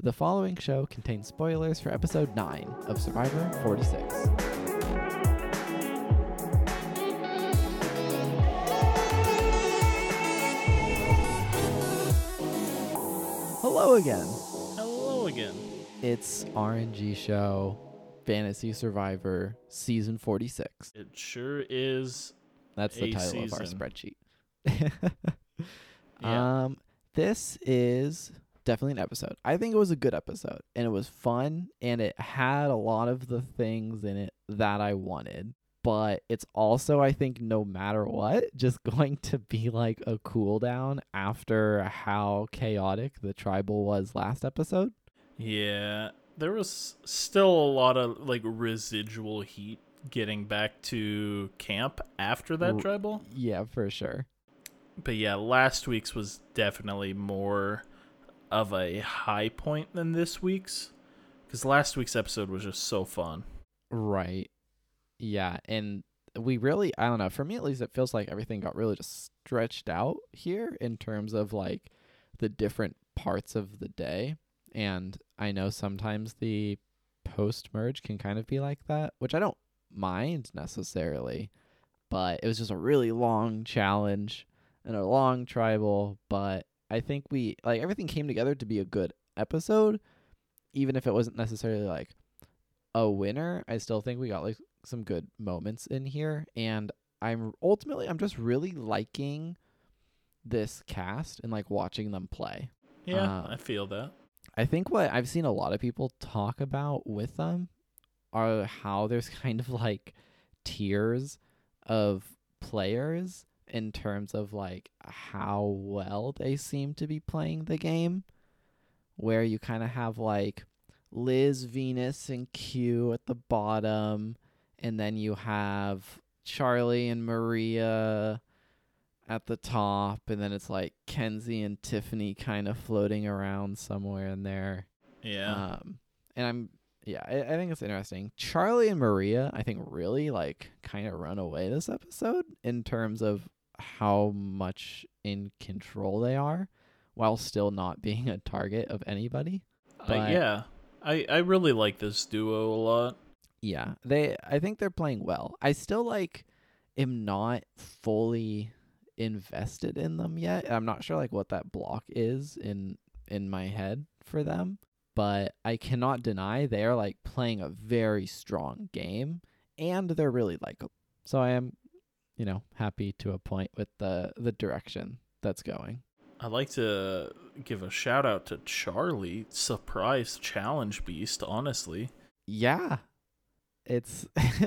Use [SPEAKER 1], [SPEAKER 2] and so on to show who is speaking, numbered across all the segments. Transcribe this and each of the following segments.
[SPEAKER 1] The following show contains spoilers for episode 9 of Survivor 46. Hello again.
[SPEAKER 2] Hello again.
[SPEAKER 1] It's RNG Show Fantasy Survivor Season 46.
[SPEAKER 2] It sure is.
[SPEAKER 1] That's the
[SPEAKER 2] a
[SPEAKER 1] title of our
[SPEAKER 2] season.
[SPEAKER 1] spreadsheet.
[SPEAKER 2] Yeah.
[SPEAKER 1] This is definitely an episode. I think it was a good episode, and it was fun, and it had a lot of the things in it that I wanted. But it's also, I think, no matter what, just going to be like a cool down after how chaotic the tribal was last episode.
[SPEAKER 2] Yeah. There was still a lot of residual heat getting back to camp after that tribal.
[SPEAKER 1] Yeah, for sure.
[SPEAKER 2] But yeah, last week's was definitely more of a high point than this week's. Because last week's episode was just so fun.
[SPEAKER 1] Right. Yeah, and we really, I don't know, for me at least, it feels like everything got really just stretched out here in terms of like the different parts of the day. And I know sometimes the post-merge can kind of be like that, which I don't mind necessarily, but it was just a really long challenge and a long tribal. But I think we, like, everything came together to be a good episode, even if it wasn't necessarily like a winner. I still think we got like some good moments in here, and I'm just really liking this cast and like watching them play.
[SPEAKER 2] Yeah, I feel that.
[SPEAKER 1] I think what I've seen a lot of people talk about with them are how there's kind of like tiers of players in terms of like how well they seem to be playing the game, where you kind of have like Liz, Venus, and Q at the bottom, and then you have Charlie and Maria at the top, and then it's like Kenzie and Tiffany kind of floating around somewhere in there.
[SPEAKER 2] Yeah.
[SPEAKER 1] And I think it's interesting. Charlie and Maria, I think, really like kind of run away this episode in terms of how much in control they are while still not being a target of anybody.
[SPEAKER 2] Yeah. I really like this duo a lot.
[SPEAKER 1] Yeah, I think they're playing well. I still like am not fully invested in them yet. I'm not sure like what that block is in my head for them, but I cannot deny they are like playing a very strong game, and they're really likable. So I am, happy to a point with the direction that's going.
[SPEAKER 2] I'd like to give a shout out to Charlie, surprise challenge beast, honestly.
[SPEAKER 1] Yeah. It's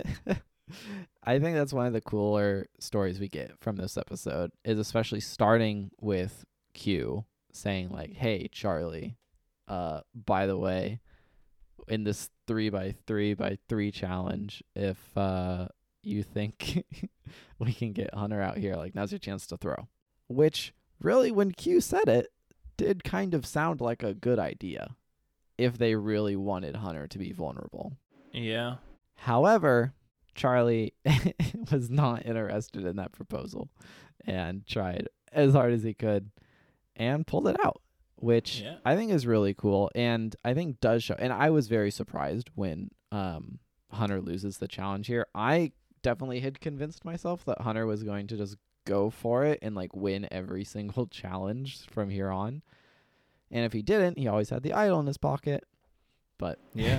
[SPEAKER 1] I think that's one of the cooler stories we get from this episode, is especially starting with Q saying like, "Hey Charlie, by the way, in this 3x3x3 challenge, if you think we can get Hunter out here, like now's your chance to throw." Which really, when Q said it, did kind of sound like a good idea if they really wanted Hunter to be vulnerable.
[SPEAKER 2] Yeah.
[SPEAKER 1] However, Charlie was not interested in that proposal and tried as hard as he could and pulled it out, which I think is really cool, and I think does show. And I was very surprised when Hunter loses the challenge here. I definitely had convinced myself that Hunter was going to just go for it and like win every single challenge from here on. And if he didn't, he always had the idol in his pocket. But
[SPEAKER 2] yeah.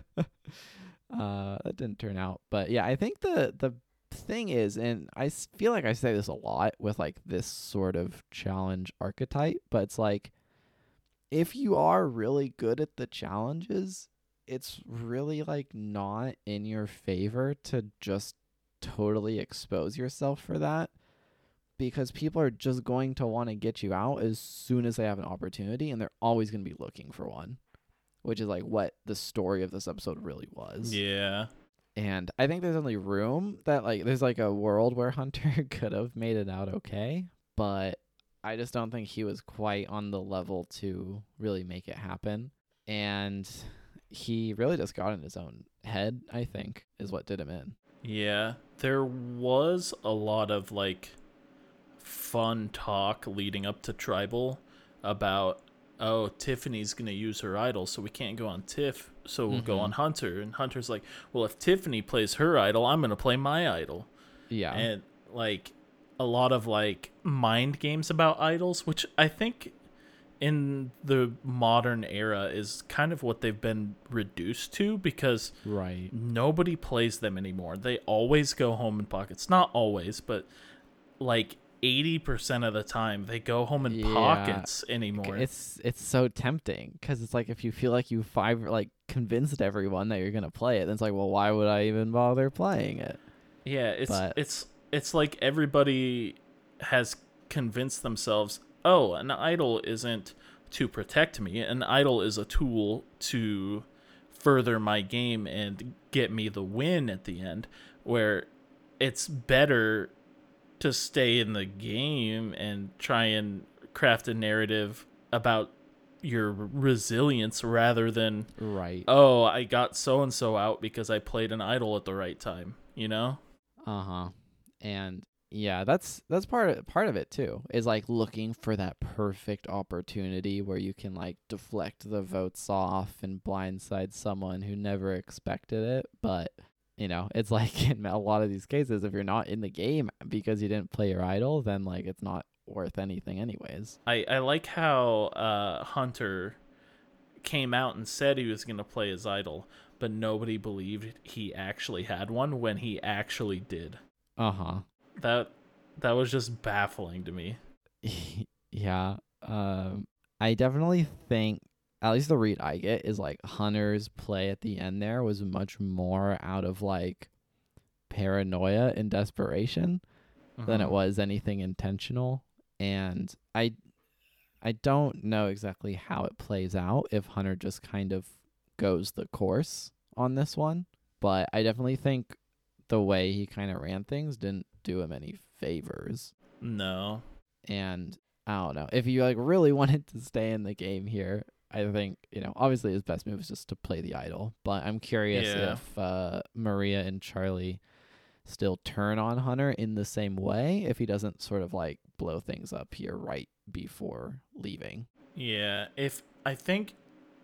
[SPEAKER 1] That didn't turn out. But yeah, I think the thing is, and I feel like I say this a lot with like this sort of challenge archetype, but it's like if you are really good at the challenges, it's really like not in your favor to just totally expose yourself for that, because people are just going to want to get you out as soon as they have an opportunity, and they're always going to be looking for one, which is like what the story of this episode really was.
[SPEAKER 2] Yeah.
[SPEAKER 1] And I think there's only room that like there's like a world where Hunter could have made it out okay, but I just don't think he was quite on the level to really make it happen. And he really just got in his own head, I think, is what did him in.
[SPEAKER 2] Yeah. There was a lot of like fun talk leading up to Tribal about oh, Tiffany's going to use her idol, so we can't go on Tiff, so we'll go on Hunter. And Hunter's like, well, if Tiffany plays her idol, I'm going to play my idol.
[SPEAKER 1] Yeah.
[SPEAKER 2] And, like, a lot of, like, mind games about idols, which I think in the modern era is kind of what they've been reduced to, because
[SPEAKER 1] Right.
[SPEAKER 2] nobody plays them anymore. They always go home in pockets. Not always, but, like, 80% of the time they go home in pockets anymore.
[SPEAKER 1] It's so tempting because it's like if you feel like you convinced everyone that you're gonna play it, then it's like, well, why would I even bother playing it?
[SPEAKER 2] Yeah, it's like everybody has convinced themselves, oh, an idol isn't to protect me. An idol is a tool to further my game and get me the win at the end, where it's better to stay in the game and try and craft a narrative about your resilience rather than,
[SPEAKER 1] right,
[SPEAKER 2] oh, I got so and so out because I played an idol at the right time, you know?
[SPEAKER 1] And yeah, that's part of it too, is like looking for that perfect opportunity where you can like deflect the votes off and blindside someone who never expected it. But it's like in a lot of these cases, if you're not in the game because you didn't play your idol, then like it's not worth anything anyways.
[SPEAKER 2] I like how Hunter came out and said he was going to play his idol, but nobody believed he actually had one when he actually did. That was just baffling to me.
[SPEAKER 1] Yeah. I definitely think, at least the read I get, is like Hunter's play at the end there was much more out of like paranoia and desperation than it was anything intentional. And I don't know exactly how it plays out if Hunter just kind of goes the course on this one, but I definitely think the way he kind of ran things didn't do him any favors.
[SPEAKER 2] No.
[SPEAKER 1] And I don't know, if you like really wanted to stay in the game here, I think, obviously his best move is just to play the idol, but I'm curious if Maria and Charlie still turn on Hunter in the same way if he doesn't sort of like blow things up here right before leaving.
[SPEAKER 2] Yeah, I think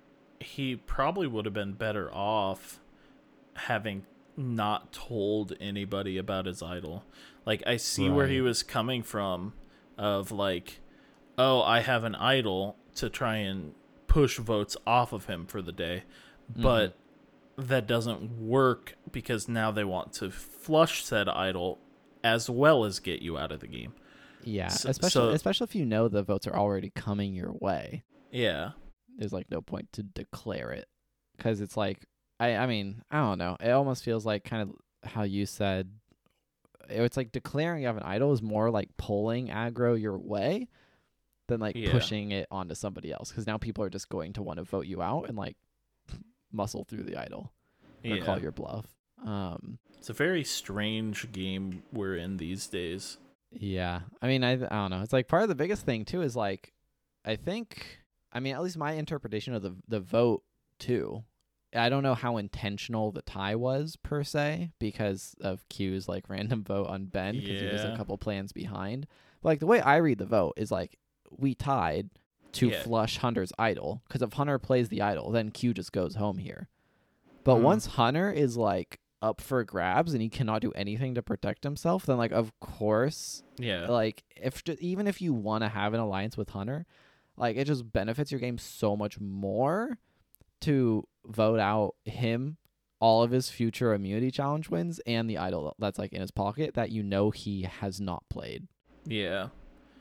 [SPEAKER 2] he probably would have been better off having not told anybody about his idol. Like, I see where he was coming from of like, oh, I have an idol to try and push votes off of him for the day, but that doesn't work because now they want to flush said idol as well as get you out of the game.
[SPEAKER 1] Yeah, especially if you know the votes are already coming your way.
[SPEAKER 2] Yeah.
[SPEAKER 1] There's like no point to declare it, because it's like, I mean, I don't know. It almost feels like kind of how you said, it's like declaring you have an idol is more like pulling aggro your way than like pushing it onto somebody else, because now people are just going to want to vote you out and like muscle through the idol or call your bluff.
[SPEAKER 2] It's a very strange game we're in these days.
[SPEAKER 1] Yeah, I mean, I don't know. It's like part of the biggest thing too is like, I think, I mean, at least my interpretation of the vote too, I don't know how intentional the tie was per se because of Q's like random vote on Ben, because he was a couple plans behind. But like the way I read the vote is like, we tied to flush Hunter's idol, because if Hunter plays the idol, then Q just goes home here. But once Hunter is like up for grabs and he cannot do anything to protect himself, then like of course, like even if you want to have an alliance with Hunter, like it just benefits your game so much more to vote out him, all of his future immunity challenge wins, and the idol that's like in his pocket that he has not played.
[SPEAKER 2] Yeah.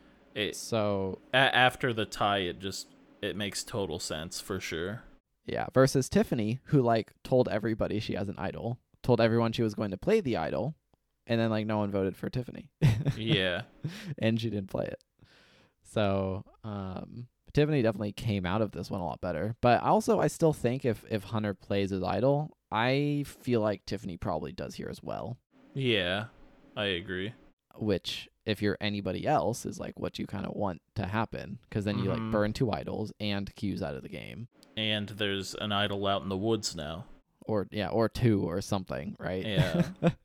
[SPEAKER 1] So
[SPEAKER 2] after the tie, it makes total sense for sure.
[SPEAKER 1] Yeah, versus Tiffany, who like told everybody she has an idol, told everyone she was going to play the idol, and then like no one voted for Tiffany.
[SPEAKER 2] Yeah.
[SPEAKER 1] And she didn't play it. So Tiffany definitely came out of this one a lot better. But also I still think if Hunter plays his idol, I feel like Tiffany probably does here as well.
[SPEAKER 2] Yeah, I agree.
[SPEAKER 1] Which, if you're anybody else, is like what you kind of want to happen, because then you like burn 2 idols and Q's out of the game.
[SPEAKER 2] And there's an idol out in the woods now.
[SPEAKER 1] Or 2 or something, right?
[SPEAKER 2] Yeah.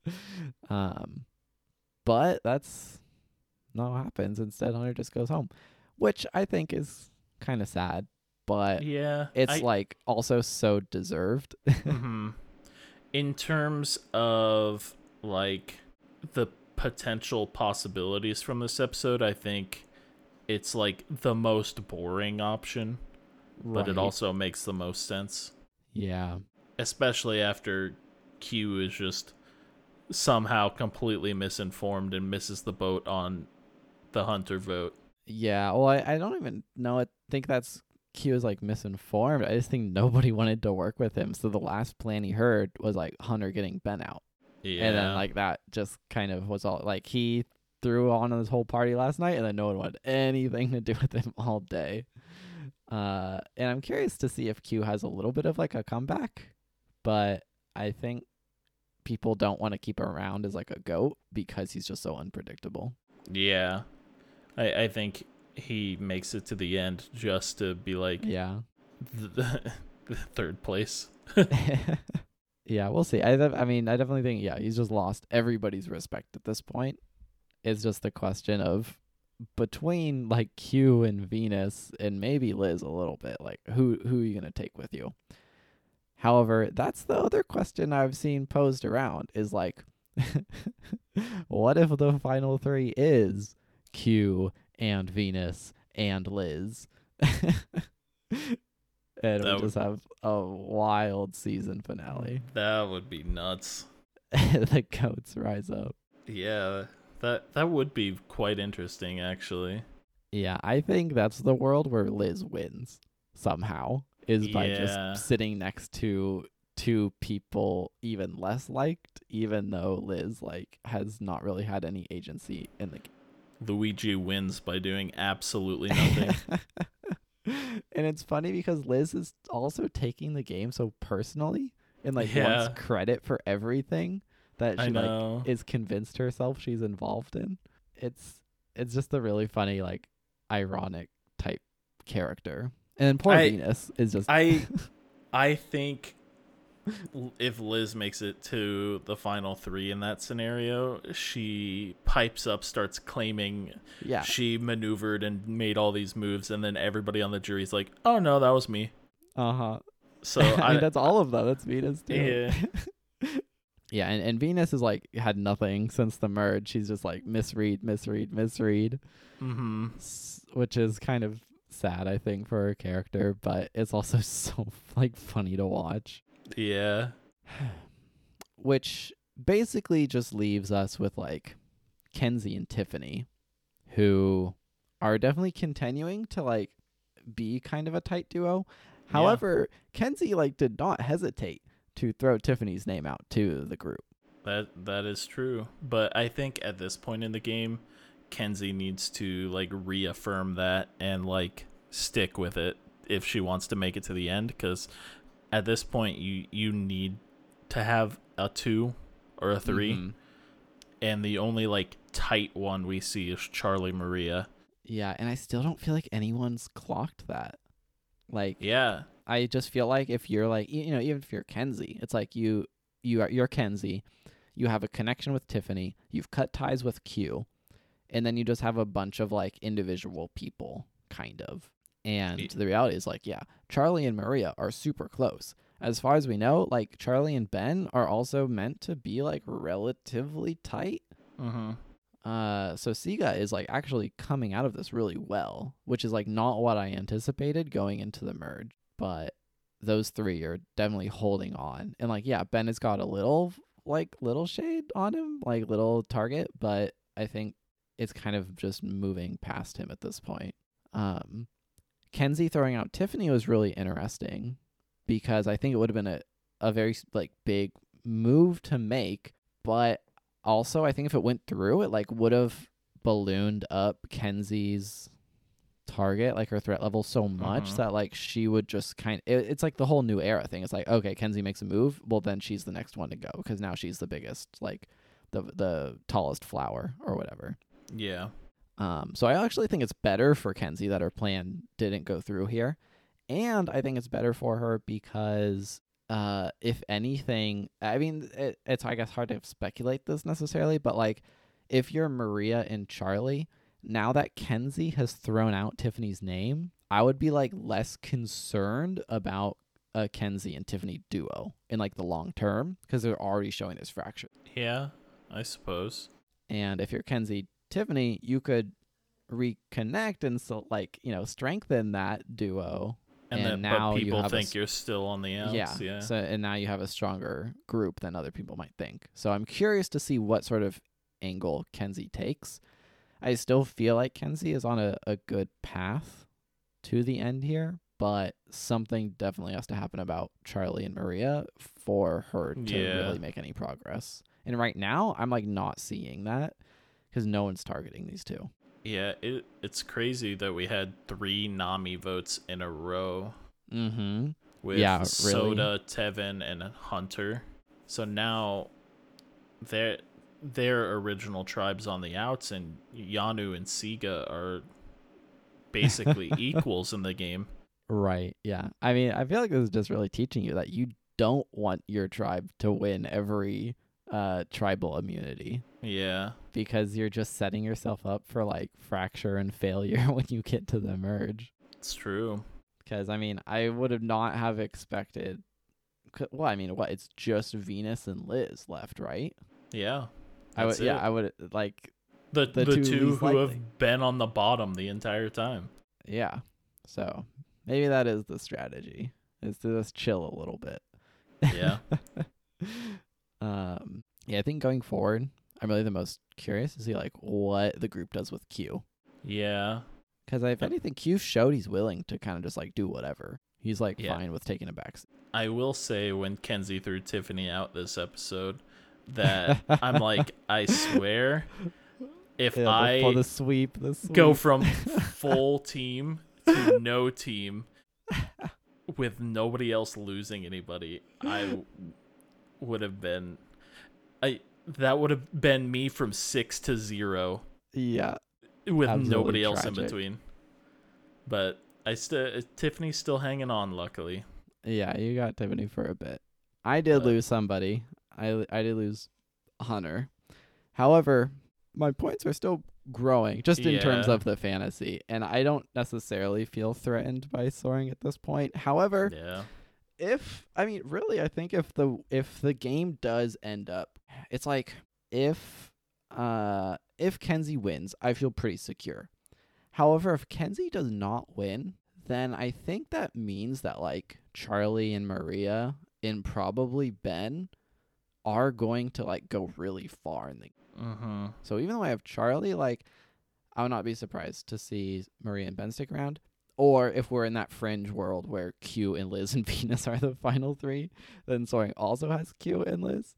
[SPEAKER 1] But that's not what happens. Instead, Hunter just goes home, which I think is kind of sad, but
[SPEAKER 2] yeah,
[SPEAKER 1] it's like also so deserved.
[SPEAKER 2] Mm-hmm. In terms of like the potential possibilities from this episode, I think it's like the most boring option, but it also makes the most sense.
[SPEAKER 1] Yeah.
[SPEAKER 2] Especially after Q is just somehow completely misinformed and misses the boat on the Hunter vote.
[SPEAKER 1] Yeah, well, I don't even know. I think that's Q is like misinformed. I just think nobody wanted to work with him. So the last plan he heard was like Hunter getting Ben out.
[SPEAKER 2] Yeah.
[SPEAKER 1] And then like that just kind of was all like he threw on this whole party last night and then no one wanted anything to do with him all day. And I'm curious to see if Q has a little bit of like a comeback, but I think people don't want to keep him around as like a GOAT because he's just so unpredictable.
[SPEAKER 2] Yeah. I think he makes it to the end just to be like
[SPEAKER 1] the
[SPEAKER 2] third place.
[SPEAKER 1] Yeah, we'll see. I mean, I definitely think, he's just lost everybody's respect at this point. It's just the question of between like Q and Venus and maybe Liz a little bit, like who are you going to take with you? However, that's the other question I've seen posed around is like, what if the final three is Q and Venus and Liz? And we'll just have a wild season finale.
[SPEAKER 2] That would be nuts.
[SPEAKER 1] The goats rise up.
[SPEAKER 2] Yeah, that would be quite interesting, actually.
[SPEAKER 1] Yeah, I think that's the world where Liz wins somehow, is by just sitting next to two people even less liked, even though Liz like has not really had any agency in the game.
[SPEAKER 2] Luigi wins by doing absolutely nothing.
[SPEAKER 1] And it's funny because Liz is also taking the game so personally and like wants credit for everything that she like is convinced herself she's involved in. It's just a really funny, like, ironic type character. And then poor Venus is just
[SPEAKER 2] I think if Liz makes it to the final three in that scenario, she pipes up, starts claiming she maneuvered and made all these moves, and then everybody on the jury's like, oh no, that was me. So
[SPEAKER 1] I mean, that's all of them. That's Venus too. Yeah. And Venus is like had nothing since the merge. She's just like misread,
[SPEAKER 2] mm-hmm.
[SPEAKER 1] Which is kind of sad, I think, for her character, but it's also so like funny to watch.
[SPEAKER 2] Yeah.
[SPEAKER 1] Which basically just leaves us with like Kenzie and Tiffany, who are definitely continuing to like be kind of a tight duo. However, Kenzie like did not hesitate to throw Tiffany's name out to the group.
[SPEAKER 2] That is true. But I think at this point in the game, Kenzie needs to like reaffirm that and like stick with it if she wants to make it to the end, because at this point you need to have a 2 or a 3. Mm-hmm. And the only like tight one we see is Charli Maria.
[SPEAKER 1] Yeah, and I still don't feel like anyone's clocked that. Like, I just feel like if you're like, even if you're Kenzie, it's like you're Kenzie, you have a connection with Tiffany, you've cut ties with Q, and then you just have a bunch of like individual people, kind of. And the reality is like, Charli and Maria are super close. As far as we know, like Charli and Ben are also meant to be like relatively tight.
[SPEAKER 2] Mm-hmm.
[SPEAKER 1] So Siga is like actually coming out of this really well, which is like not what I anticipated going into the merge. But those three are definitely holding on. And like, Ben has got a little shade on him, like little target, but I think it's kind of just moving past him at this point. Kenzie throwing out Tiffany was really interesting because I think it would have been a very like big move to make, but also I think if it went through, it like would have ballooned up Kenzie's target, like her threat level so much that like she would just it's like the whole new era thing. It's like, okay, Kenzie makes a move, well then she's the next one to go because now she's the biggest, like the tallest flower or whatever.
[SPEAKER 2] Yeah.
[SPEAKER 1] So I actually think it's better for Kenzie that her plan didn't go through here. And I think it's better for her because if anything, I mean, it's, I guess, hard to speculate this necessarily, but like if you're Maria and Charli, now that Kenzie has thrown out Tiffany's name, I would be like less concerned about a Kenzie and Tiffany duo in like the long term because they're already showing this fracture.
[SPEAKER 2] Yeah, I suppose.
[SPEAKER 1] And if you're Kenzie Tiffany, you could reconnect and so like, strengthen that duo.
[SPEAKER 2] And then,
[SPEAKER 1] now
[SPEAKER 2] but people
[SPEAKER 1] you have
[SPEAKER 2] think you're still on the outs. Yeah.
[SPEAKER 1] So and now you have a stronger group than other people might think. So I'm curious to see what sort of angle Kenzie takes. I still feel like Kenzie is on a good path to the end here, but something definitely has to happen about Charlie and Maria for her to really make any progress. And right now, I'm like not seeing that because no one's targeting these two.
[SPEAKER 2] Yeah, it's crazy that we had 3 Nami votes in a row.
[SPEAKER 1] Mm-hmm.
[SPEAKER 2] With Soda, Tevin, and Hunter. So now their original tribes on the outs, and Yanu and Siga are basically equals in the game.
[SPEAKER 1] Right, yeah. I mean, I feel like this is just really teaching you that you don't want your tribe to win every tribal immunity.
[SPEAKER 2] Yeah.
[SPEAKER 1] Because you're just setting yourself up for like fracture and failure when you get to the merge.
[SPEAKER 2] It's true.
[SPEAKER 1] Because, I mean, I would have not have expected... Well, I mean, it's just Venus and Liz left, right?
[SPEAKER 2] Yeah.
[SPEAKER 1] I would, like...
[SPEAKER 2] The two who
[SPEAKER 1] likely
[SPEAKER 2] have been on the bottom the entire time.
[SPEAKER 1] Yeah. So, maybe that is the strategy, is to just chill a little bit.
[SPEAKER 2] Yeah.
[SPEAKER 1] Yeah, I think going forward, I'm really the most curious to see, like, what the group does with Q.
[SPEAKER 2] Yeah.
[SPEAKER 1] Because if anything, Q showed he's willing to kind of just like do whatever. He's like fine with taking a backseat.
[SPEAKER 2] I will say when Kenzie threw Tiffany out this episode that I'm like, I swear, if
[SPEAKER 1] the sweep
[SPEAKER 2] go from full team to no team with nobody else losing anybody, I would have been that would have been me from 6 to 0.
[SPEAKER 1] Yeah.
[SPEAKER 2] With
[SPEAKER 1] absolutely
[SPEAKER 2] nobody else
[SPEAKER 1] tragic.
[SPEAKER 2] in between. But Tiffany's still hanging on, luckily.
[SPEAKER 1] Yeah, you got Tiffany for a bit. I did lose somebody. I did lose Hunter. However, my points are still growing, just in terms of the fantasy. And I don't necessarily feel threatened by soaring at this point. However, I think if the game does end up, it's like if Kenzie wins, I feel pretty secure. However, if Kenzie does not win, then I think that means that like Charlie and Maria and probably Ben are going to like go really far in the game.
[SPEAKER 2] Mm-hmm.
[SPEAKER 1] So even though I have Charlie, like I would not be surprised to see Maria and Ben stick around. Or if we're in that fringe world where Q and Liz and Venus are the final 3, then Soaring also has Q and Liz.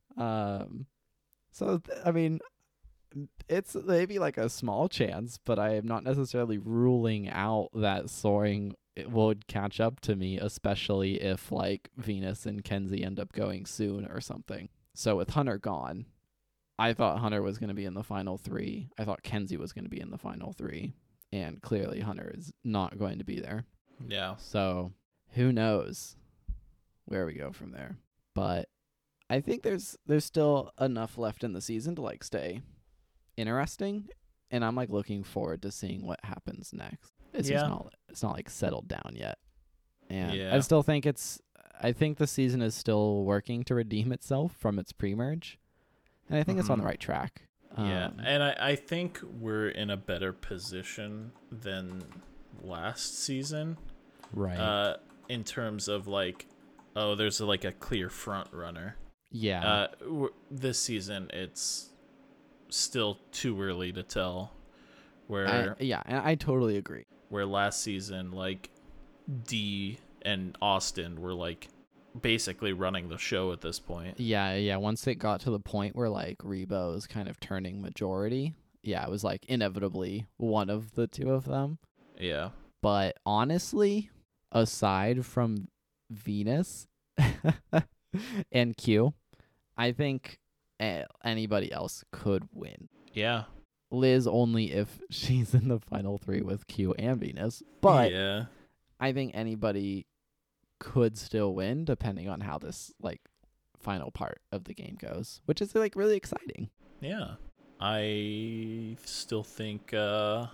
[SPEAKER 1] It's maybe like a small chance, but I am not necessarily ruling out that Soaring would catch up to me, especially if like Venus and Kenzie end up going soon or something. So with Hunter gone, I thought Hunter was going to be in the final 3. I thought Kenzie was going to be in the final 3. And clearly Hunter is not going to be there.
[SPEAKER 2] Yeah.
[SPEAKER 1] So who knows where we go from there. But I think there's still enough left in the season to like stay interesting, and I'm like looking forward to seeing what happens next. It's not like settled down yet. And I still think I think the season is still working to redeem itself from its pre-merge. And I think it's on the right track.
[SPEAKER 2] Yeah, and I think we're in a better position than last season.
[SPEAKER 1] Right.
[SPEAKER 2] In terms of like, there's like a clear front runner.
[SPEAKER 1] Yeah.
[SPEAKER 2] This season, it's still too early to tell.
[SPEAKER 1] And I totally agree.
[SPEAKER 2] Where last season, like, D and Austin were like basically running the show at this point.
[SPEAKER 1] Yeah. Once it got to the point where like Rebo was kind of turning majority, it was like inevitably one of the two of them.
[SPEAKER 2] Yeah.
[SPEAKER 1] But honestly, aside from Venus and Q, I think anybody else could win.
[SPEAKER 2] Yeah.
[SPEAKER 1] Liz only if she's in the final 3 with Q and Venus. But I think anybody could still win depending on how this like final part of the game goes, which is like really exciting.
[SPEAKER 2] Yeah. I still think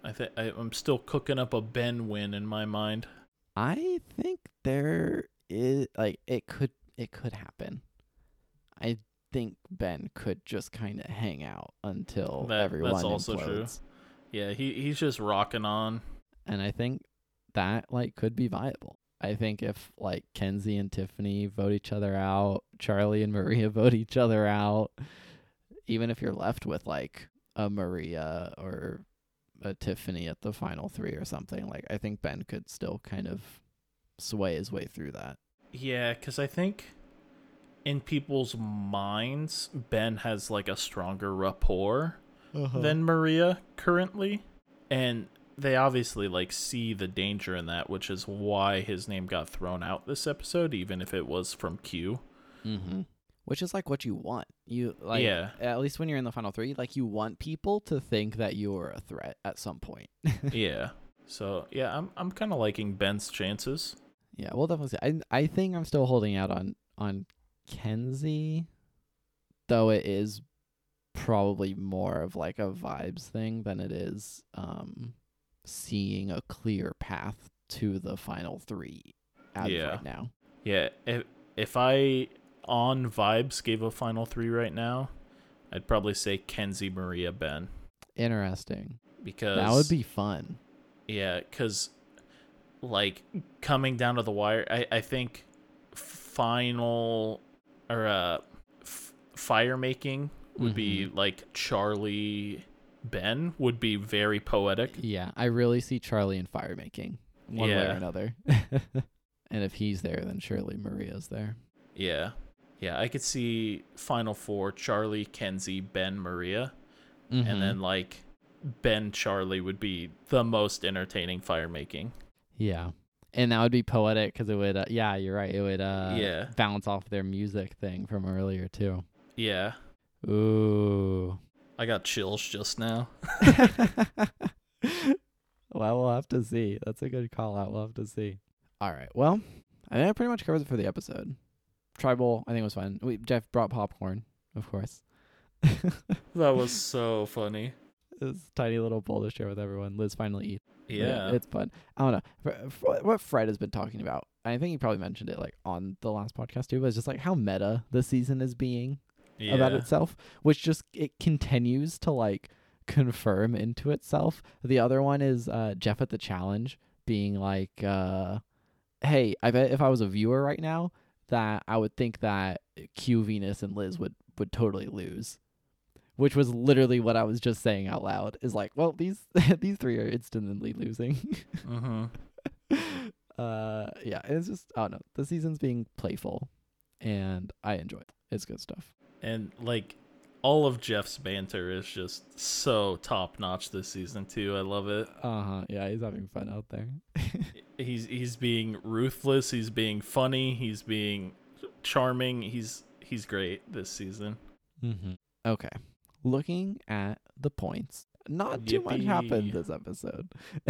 [SPEAKER 2] I'm still cooking up a Ben win in my mind.
[SPEAKER 1] I think there is like it could happen. I think Ben could just kind of hang out until everyone
[SPEAKER 2] that's also
[SPEAKER 1] implodes.
[SPEAKER 2] true. Yeah, he's just rocking on.
[SPEAKER 1] And I think that like could be viable. I think if like Kenzie and Tiffany vote each other out, Charlie and Maria vote each other out, even if you're left with like a Maria or a Tiffany at the final 3 or something, like I think Ben could still kind of sway his way through that.
[SPEAKER 2] Yeah, because I think in people's minds, Ben has like a stronger rapport than Maria currently, and they obviously like see the danger in that, which is why his name got thrown out this episode, even if it was from Q.
[SPEAKER 1] Which is like what you want. You like,
[SPEAKER 2] yeah,
[SPEAKER 1] at least when you're in the final 3, like you want people to think that you're a threat at some point.
[SPEAKER 2] yeah. So yeah, I'm kind of liking Ben's chances.
[SPEAKER 1] Yeah, we'll definitely see. I think I'm still holding out on Kenzie, though it is probably more of like a vibes thing than it is seeing a clear path to the final 3 as of right now.
[SPEAKER 2] Yeah, if I on vibes gave a final 3 right now, I'd probably say Kenzie, Maria, Ben.
[SPEAKER 1] Interesting.
[SPEAKER 2] Because
[SPEAKER 1] that would be fun.
[SPEAKER 2] Yeah, because like coming down to the wire, I think final or fire making would be like Charlie, Ben would be very poetic.
[SPEAKER 1] Yeah, I really see Charlie in fire making one way or another. And if he's there, then surely Maria's there.
[SPEAKER 2] Yeah, I could see final 4: Charlie, Kenzie, Ben, Maria, and then like Ben, Charlie would be the most entertaining fire making.
[SPEAKER 1] Yeah. And that would be poetic because it would, yeah, you're right. It would bounce off their music thing from earlier, too.
[SPEAKER 2] Yeah.
[SPEAKER 1] Ooh.
[SPEAKER 2] I got chills just now.
[SPEAKER 1] Well, we'll have to see. That's a good call out. We'll have to see. All right. Well, I think that pretty much covers it for the episode. Tribal, I think, was fun. Jeff brought popcorn, of course.
[SPEAKER 2] That was so funny.
[SPEAKER 1] This tiny little bowl to share with everyone. Liz finally eats.
[SPEAKER 2] Yeah.
[SPEAKER 1] It's fun. I don't know. What Fred has been talking about, I think he probably mentioned it like on the last podcast too, but it's just like how meta the season is being about itself, which just it continues to like confirm into itself. The other one is Jeff at the challenge being like, hey, I bet if I was a viewer right now that I would think that Q, Venus, and Liz would totally lose. Which was literally what I was just saying out loud. Is like, well, these 3 are instantly losing. Yeah, it's just, I don't know. The season's being playful, and I enjoy it. It's good stuff.
[SPEAKER 2] And like, all of Jeff's banter is just so top notch this season too. I love it.
[SPEAKER 1] Yeah, he's having fun out there.
[SPEAKER 2] he's being ruthless. He's being funny. He's being charming. He's great this season.
[SPEAKER 1] Okay. Looking at the points, not too much happened this episode.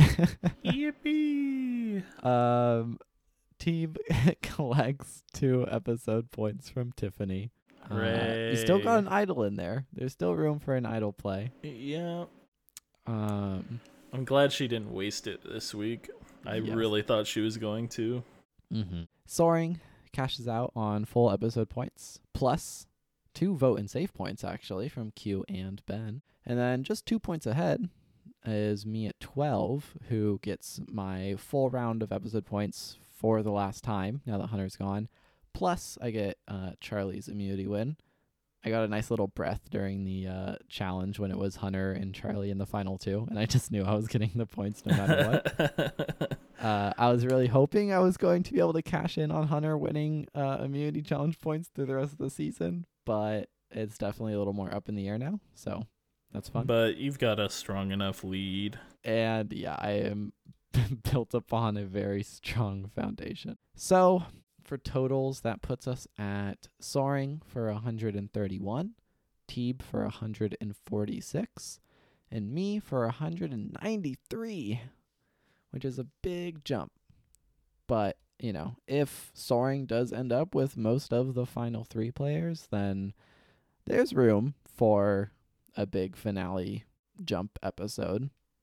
[SPEAKER 2] Yippee!
[SPEAKER 1] Team collects 2 episode points from Tiffany.
[SPEAKER 2] Hooray.
[SPEAKER 1] You still got an idol in there. There's still room for an idol play.
[SPEAKER 2] Yeah. I'm glad she didn't waste it this week. I really thought she was going to.
[SPEAKER 1] Soaring cashes out on full episode points, plus 2 vote and save points, actually, from Q and Ben. And then just 2 points ahead is me at 12, who gets my full round of episode points for the last time, now that Hunter's gone. Plus, I get Charlie's immunity win. I got a nice little breath during the challenge when it was Hunter and Charlie in the final 2, and I just knew I was getting the points no matter what. I was really hoping I was going to be able to cash in on Hunter winning immunity challenge points through the rest of the season, but it's definitely a little more up in the air now, so that's fun.
[SPEAKER 2] But you've got a strong enough lead.
[SPEAKER 1] And yeah, I am built upon a very strong foundation. So for totals, that puts us at Soaring for 131, Teeb for 146, and me for 193, which is a big jump. But, you know, if Soaring does end up with most of the final 3 players, then there's room for a big finale jump episode.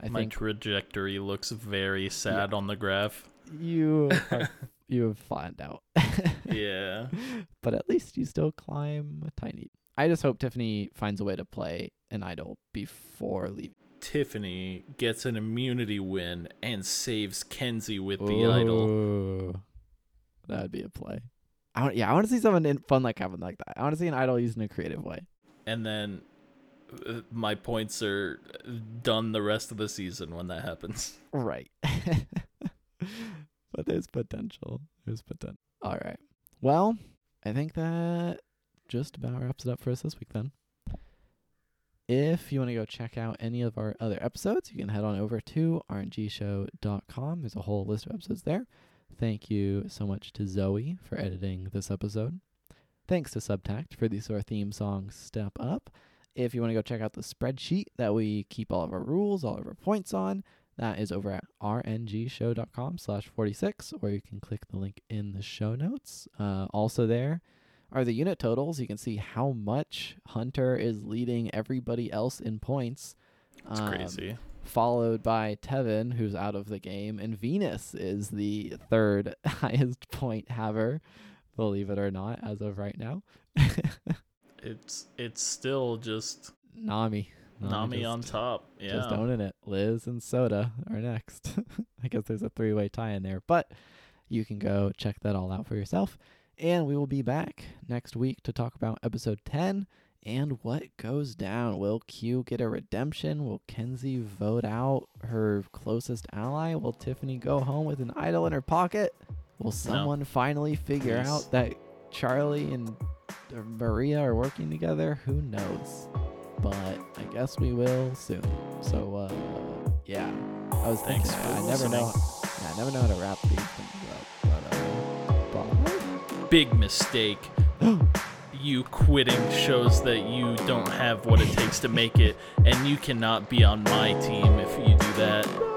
[SPEAKER 2] My trajectory looks very sad on the graph.
[SPEAKER 1] You have flattened out.
[SPEAKER 2] Yeah.
[SPEAKER 1] But at least you still climb a tiny. I just hope Tiffany finds a way to play an idol before leaving.
[SPEAKER 2] Tiffany gets an immunity win and saves Kenzie with the idol.
[SPEAKER 1] That would be a play. I want to see something fun happen like that. I want to see an idol used in a creative way.
[SPEAKER 2] And then my points are done the rest of the season when that happens.
[SPEAKER 1] Right. But there's potential. All right. Well, I think that just about wraps it up for us this week then. If you want to go check out any of our other episodes, you can head on over to rngshow.com. There's a whole list of episodes there. Thank you so much to Zoe for editing this episode. Thanks to Subtact for the our theme song, Step Up. If you want to go check out the spreadsheet that we keep all of our rules, all of our points on, that is over at rngshow.com/46, or you can click the link in the show notes. Also there are the unit totals. You can see how much Hunter is leading everybody else in points.
[SPEAKER 2] It's crazy.
[SPEAKER 1] Followed by Tevin, who's out of the game, and Venus is the third highest point haver, believe it or not, as of right now.
[SPEAKER 2] It's still just
[SPEAKER 1] Nami
[SPEAKER 2] on top. Yeah.
[SPEAKER 1] Just owning it. Liz and Soda are next. I guess there's a 3-way tie in there, but you can go check that all out for yourself. And we will be back next week to talk about episode 10 and what goes down. Will Q get a redemption? Will Kenzie vote out her closest ally? Will Tiffany go home with an idol in her pocket? Will someone finally figure out that Charlie and Maria are working together? Who knows? But I guess we will soon. So, yeah. I was thinking, I never know how to wrap these things up. But
[SPEAKER 2] big mistake. You quitting shows that you don't have what it takes to make it, and you cannot be on my team if you do that.